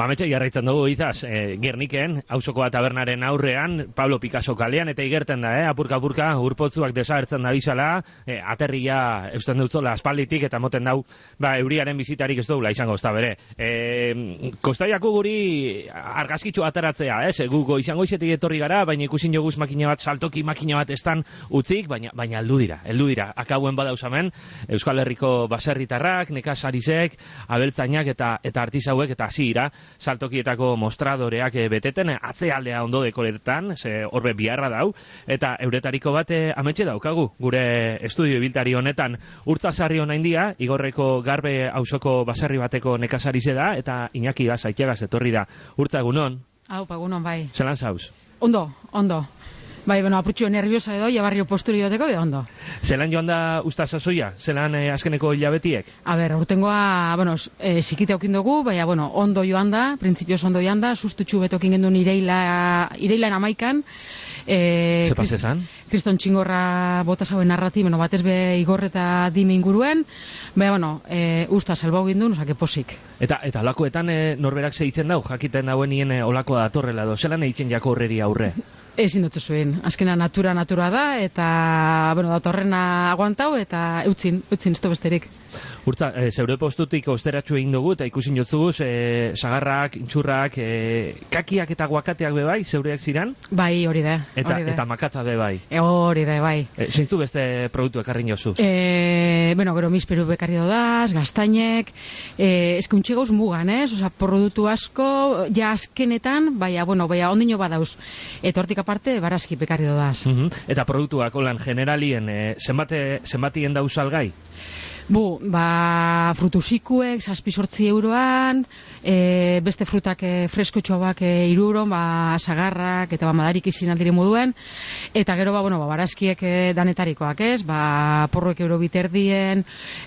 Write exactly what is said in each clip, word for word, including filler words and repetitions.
Ba, metxe jarraitzen dugu izaz, e, Gerniken, auzoko tabernaren aurrean, Pablo Picasso kalean, eta igerten da, eh? apurka-apurka, urpotzuak desagertzen da bizala, e, aterria eusten dutzola aspalditik, eta moten dau, ba, euriaren bizitarik ez dugula izango ez da bere. E, Kostaiako guri argazkitxo ateratzea, ez? Gugo izango izetik etorri gara, baina ikusin joguz makina bat, saltoki makina bat estan utzik, baina, baina heldu dira, heldu dira. Akauen badauzamen, Euskal Herriko baserritarrak, nekasarizek, abeltzainak eta, eta artizauek, eta hasi ira, saltokietako mostradoreak beteten, atzealdea ondo dekoretan, ze horbe biharra dau, eta euretariko bat ametxe daukagu, gure estudio ibiltari honetan urtzasarri hona india, Igorreko Garbe auzoko baserri bateko nekasarize da, eta Iñaki Gaz, Aitiagaz etorri da. Urtza, egunon? Hau, pagunon, bai. Zelan zauz? Ondo, ondo. Bai, bueno, apurtxo nerviosa edo, jabarrio posturi duteko, edo ondo. Zelan joan da usta sasoia? Zelan eh, azkeneko hilabetiek? A ber, urtengoa, bueno, eh, sikite aukin dugu, baina, bueno, ondo joan da, printzipioz ondo joan da, sustutxu betokin gendun ireila, ireilan amaikan. Eh, Ze pasesan? Kriston txingorra bota zauen narrati, bueno, batez be Igor eta dime inguruen, baina, bueno, eh, usta salbau gindun, osake posik. Eta, eta olakoetan eh, norberak zeitzen dau, jakiten dauen nien eh, olakoa datorrela do, zelan eitzen jako horreri aurre? Ezin dut zuen, azkena natura natura da, eta, bueno, datorrena aguantau, eta eutzin, eutzin ez besterik. Urtza, e, zeure postutik osteratxu egin dugu, eta ikusin jotzuguz, e, sagarrak, intxurrak, e, kakiak eta guakateak bebai, zeureak ziran? Bai, hori da. Eta, hori da. eta makatza bebai? E, hori da, bai. E, zeintzu beste produktu ekarrin jozu? E, bueno, gero misperu bekarri dodaz, gaztainek, e, eskuntxe gauz mugan, ez? Osa, produktu asko, ja azkenetan, baina, bueno, baina ondino badauz. Eta hortik aparte, barazki bekarri dodaz. Uh -huh. Eta produktuak, holan, generalien, e, zenbate, zenbatien dauz salgai? Bu, ba, frutu zikuek, zazpi sortzi euroan, e, beste frutak e, freskotxoak e, iruron, ba, sagarrak, eta ba, madarik izin aldiri moduen, eta gero, ba, bueno, ba, barazkiek e, danetarikoak, ez? Ba, porroek euro biterdien,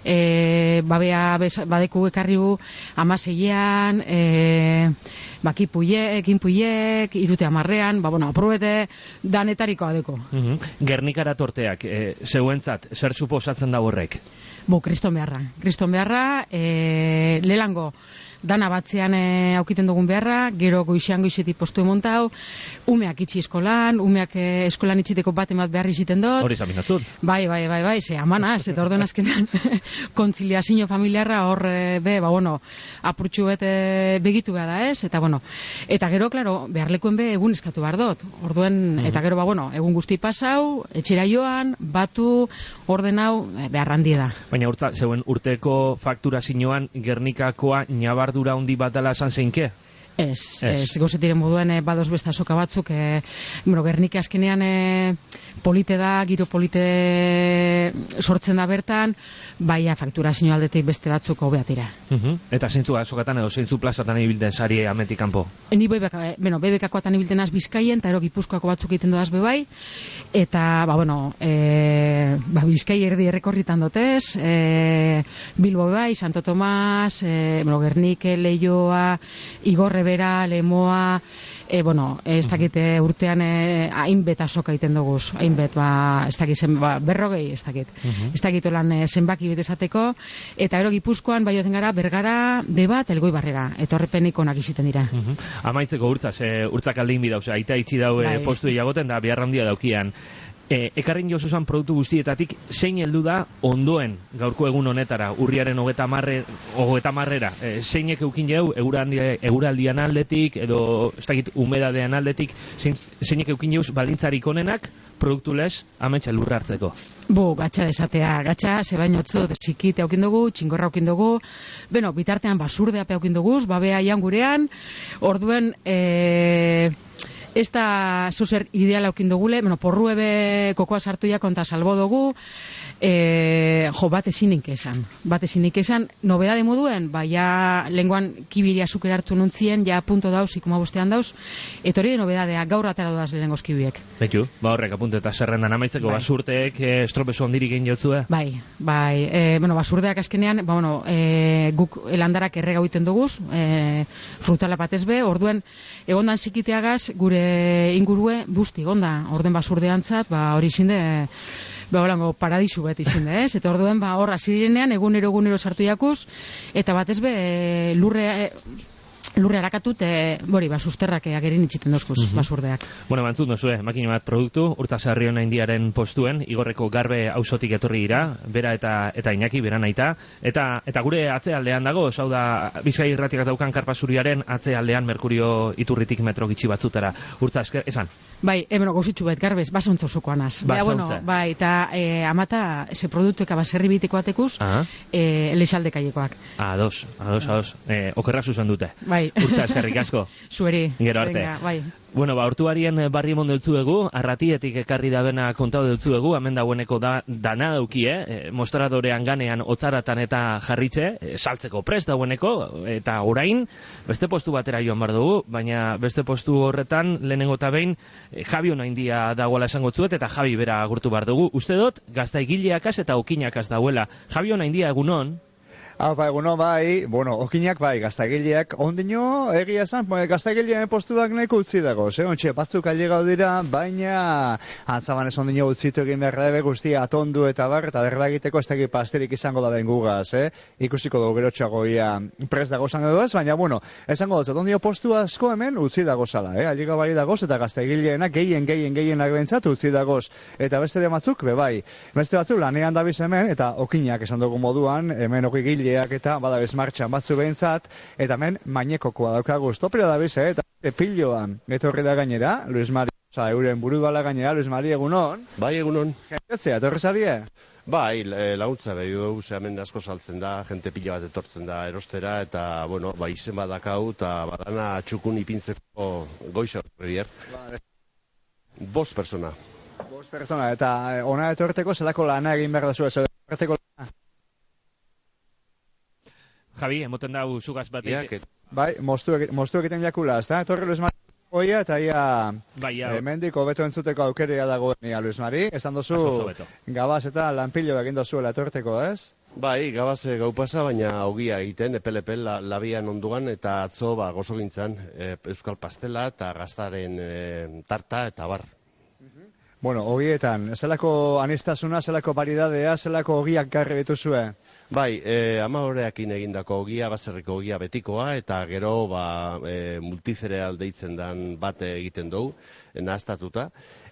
e, ba, bea, badeku ekarriu, amaseian, e, baki puiek, inpuiek, irute amarrean, ba, bueno, aprobete danetarikoa deko. Uh -huh. Gernikara torteak, e, zeuentzat, zer suposatzen da horrek? Bo, kriston beharra. Kriston beharra, e, lelango dana batzean e, aukiten dugun beharra, gero goizean goizetik postu emontau, umeak itxi eskolan, umeak e, eskolan itxiteko bat emat behar iziten dut. Hori zaminatzut. Bai, bai, bai, bai, ze amanaz, eta orduan azkenean kontziliazio familiarra hor, e, be, ba, bueno, apurtxu bete begitu behar da, ez? Eta, bueno, eta gero, klaro, beharlekuen be egun eskatu behar dut. Orduen, mm-hmm. Eta gero, ba, bueno, egun guzti pasau, etxera joan, batu, ordenau, e, behar handi da. Baina urta, zeuen urteko fakturazioan Gernikakoa nabar dura hundi bat dela esan zeinke? Ez, ez, gozetiren moduen e, badoz besta soka batzuk, e, bueno, Gernika azkenean e, polite da, giro polite sortzen da bertan, baina fakturazio aldetik beste batzuk hobeatira. Uh -huh. Eta zeintzu azokatan edo zeintzu plazatan ibilten sari ametik kanpo? Ni bebeka, bueno, bebekakoatan ibilten az Bizkaien, eta ero Gipuzkoako batzuk egiten doaz bebai, eta, ba, bueno, e, ba, Bizkai erdi errekorritan dotez, e, Bilbo bebai, Santo Tomas, e, bueno, Gernike, Leioa, Igorre bera, Lemoa, e, bueno, ez dakit urtean e, hainbet asoka egiten duguz, hainbet, ba, ez dakit, zen, ba, berrogei, ez dakit, uh -huh. ez dakit olan e, zenbaki betesateko, eta ero Gipuzkoan, bai oten gara, Bergara, Debat, Elgoi Barrera, eta horrepenik onak iziten dira. Uh -huh. Amaitzeko urtzaz, e, urtzak aldein bidauz, aita itxi dau e, postu iagoten, da bihar handia daukian. E, ekarrin jozuzan produktu guztietatik, zein heldu da ondoen gaurko egun honetara, urriaren hogeta marre, hogeta marrera, e, zeinek eukin jau, eguraldian aldetik, edo, ez dakit, umedadean aldetik, zein, zeinek eukin jauz balintzarik onenak, produktu lez, ametxe lurra hartzeko. Bo, gatxa desatea, gatxa, zebain otzut, txikite aukin dugu, txingorra aukin dugu, beno, bitartean basurdea pe aukin duguz, babea ian gurean, orduen, e... ez da zuzer ideala aukin dugule, bueno, porruebe kokoa sartu ja konta salbo dugu, e, jo, bat ezinik esan, bat ezinik esan, nobedade moduen, ba, ja, lenguan kibiria zuker hartu nuntzien, ja, punto dauz, ikuma bostean dauz, eta hori de nobedadea, gaur atara dudaz lehenengoz kibiek. Bekiu, ba horrek apunte eta zerrendan amaitzeko, bai. Basurteek e, estropezu ondirik egin jotzue? Bai, bai, e, bueno, basurdeak azkenean, ba, bueno, e, guk elandarak errega egiten duguz, e, frutala batez be, orduen, egondan zikiteagaz, gure ingurue busti gonda, orden basurdeantzat, ba hori izinde, ba holango paradisu bat izinde, ez? Eta orduen ba hor hasi direnean egunero egunero sartu jakuz, eta batez be lurre lurre harakatut, e, bori, ba, susterrak agerin itxiten dozkuz, mm -hmm. basurdeak. Bueno, mantzut dozue, makina bat produktu, Urtzasarri hona indiaren postuen, Igorreko Garbe auzotik etorri dira, bera eta eta Iñaki, bera naita, eta eta gure atzealdean dago, hau da, Bizkai irratiak daukan karpasuriaren atzealdean Merkurio iturritik metro gitxi batzutara. Urtza, esker, esan? Bai, ebeno, gauzitxu bet, Garbez, basontza osokoan az. Baina, bueno, bai, eta e, amata, ese produktueka baserri bitiko atekuz, e, eleixaldekaiekoak. Ados, ados, ados, e, okerra zuzen dute. Bai. Urtza, eskerrik asko. Zueri. Gero arte. Venga, bai. Bueno, ba, hortuarien barri emon deutzuegu, arratietik ekarri da bena kontau deutzuegu, hemen daueneko da, dana daukie, eh? Mostradorean ganean otzaratan eta jarritxe, eh, saltzeko prest daueneko, eta orain, beste postu batera joan bar dugu, baina beste postu horretan, lehenengo eta behin, eh, Javi ona india dagoela esango zuet, eta Javi bera agurtu bar dugu. Uste dut, gaztaigileakaz eta okinakaz dauela. Javi ona india egunon? Hau, bai, bueno, bai, bueno, okinak bai, gaztagileak, ondino, egia esan, gaztagilean postuak nahiko utzi dago, ze, ontxe, batzuk ailegau dira, baina, antzabanez ondino utzitu egin behar dabe guztia atondu eta bar, eta berra egiteko ez tegi pasterik izango da den gugaz, eh? Ikusiko dugu gerotxagoia prest dago zango duaz, baina, bueno, esango dut, ondino postu asko hemen utzi dago zala, eh? Ailegau bai dagoz, eta gaztagileena gehien, gehien, gehien agbentzat utzi dagoz, eta beste de batzuk, be bai, beste batzuk lanean dabiz hemen, eta okinak esan dugu moduan, hemen okigile eta badabez martxan batzu behintzat, eta hemen mainekokoa daukagu stopera dabiz, eh? Eta piloan, etorri da gainera, Luis Mari, oza, euren buru bala gainera, Luis Mari, egunon? Bai, egunon. Jendetzea, etorri zarie? Bai, laguntza behi dugu, ze hemen asko saltzen da, jente pila bat etortzen da erostera, eta, bueno, ba, izen badakau, eta badana txukun ipintzeko goiza horrebier. Vale. Bost persona. Bost persona, eta ona etorteko zelako lana egin behar da zu, ez etorteko lana? Javi, emoten dau zugaz bat egin. Bai, moztu egiten jakula, ez da? Etorri Luis Mari oia, eta ia bai, e, mendik hobeto entzuteko aukeria dagoen ia Luis Mari. Esan dozu, gabaz eta lanpilo egin dozuela etorteko, ez? Bai, gabaz gau pasa, baina ogia egiten, epelepel la, labian onduan, eta atzo ba, gozo gintzan, e, euskal pastela eta gaztaren e, tarta eta bar. Bueno, ogietan, zelako anistasuna, zelako baridadea, zelako ogiak garri dituzue? Bai, e, ama horreakin egindako ogia, baserriko ogia betikoa, eta gero ba, e, multizereal deitzen dan bat egiten dugu, nahaztatuta.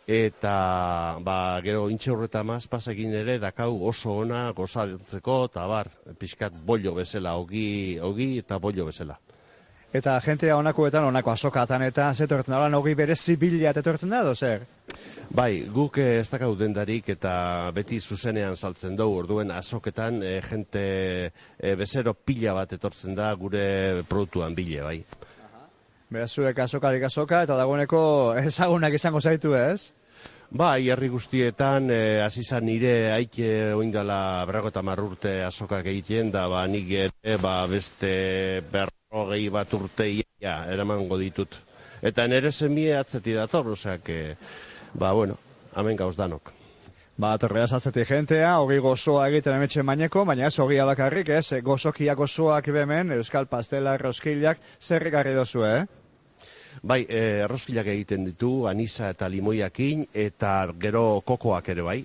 Eta ba, gero intxe horreta mazpasekin ere dakau oso ona gozaltzeko, eta bar, pixkat bollo bezala, ogi, ogi eta bollo bezala. Eta jentea onakoetan, onako azokatan eta zetorten da, ogi berezi bila etorten da, dozer? Bai, guk ez dakau dendarik eta beti zuzenean saltzen dugu, orduen azoketan e, jente e, bezero pila bat etortzen da gure produktuan bile, bai. Beraz, zuek azokarik azoka eta dagoeneko ezagunak izango zaitu, ez? Bai, herri guztietan, hasi zan nire aike oindala berrogeta marrurte azokak egiten, da ba, nik ere ba, beste berrogei bat urte ia eramango ditut. Eta nire zemie atzeti dator, oseak, e, ba, bueno, hemen gauz danok. Ba, torreaz atzetik jentea, hogi gozoa egiten emetxe maineko, baina ez hogia bakarrik, ez, gozokiak gozoak bemen, euskal pastela, roskilak, zerrik garri dozu, eh? Bai, e, roskilak egiten ditu, anisa eta limoiakin, eta gero kokoak ere bai.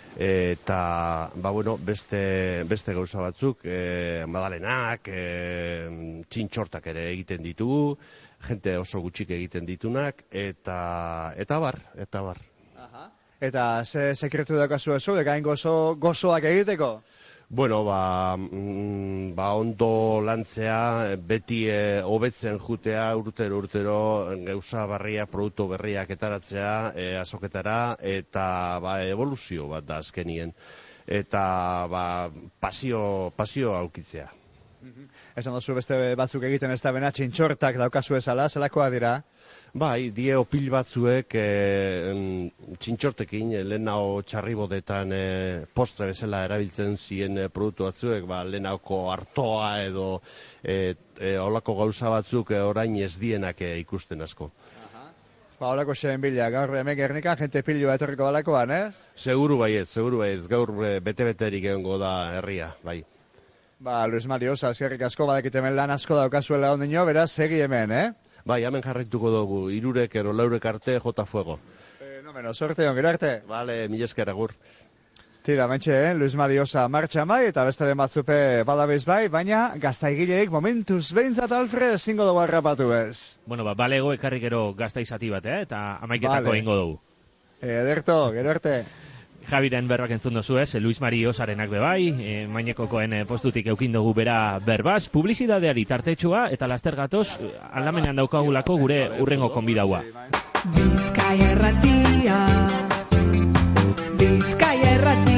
Eta, ba, bueno, beste, beste gauza batzuk, e, madalenak, e, txintxortak ere egiten ditugu, jente oso gutxik egiten ditunak, eta, eta bar, eta bar. Aha. Eta ze sekretu daukazu ez, dekain gozo, gozoak egiteko? Bueno, ba, mm, ba ondo lantzea, beti e, hobetzen jutea, urtero, urtero, gauza barriak, produktu berriak etaratzea, e, azoketara, eta ba, evoluzio bat da azkenien. Eta ba, pasio, pasio aukitzea. Esan dozu beste batzuk egiten ez da bena, txintxortak daukazu ezala, zelakoa dira? Bai, die opil batzuek e, txintxortekin, lehenao txarribodetan e, postre bezala erabiltzen ziren e, produktu batzuek, ba, lehenako hartoa edo e, e, olako gauza batzuk e, orain ez dienak e, ikusten asko. Aha. Ba, olako xeen bila, gaur hemen Gernikan, jente piloa etorriko balakoan, ez? Seguru baiet, seguru baiet, gaur e, bete-beterik egongo da herria, bai. Ba, Luis Mari, oza, eskerrik asko, badakit hemen lan asko daukazuela ondino, beraz, segi hemen, eh? Bai, hemen jarraituko dugu, irurek ero laurek arte, jota fuego. Eh, no menos, sorte hon, gero arte. Vale, mil esker agur. Tira, mentxe, eh? Luis Mariosa martxan bai, eta bestaren batzupe badabez bai, baina gaztaigilerik momentuz behintzat, Alfred, zingo dugu harrapatu ez. Bueno, ba, balego ekarri gero gazta izati bat, eh? Eta amaiketako Vale. egingo dugu. Ederto, gero arte. Javiren berbak entzun dozu ez, Luis Mariosarenak bebai, e, mainekokoen e, postutik eukin dugu bera berbaz, publizidadeari tartetxua, eta laster gatoz, aldamenean daukagulako gure urrengo konbidaua. Bizkaia erratia, Bizkaia erratia.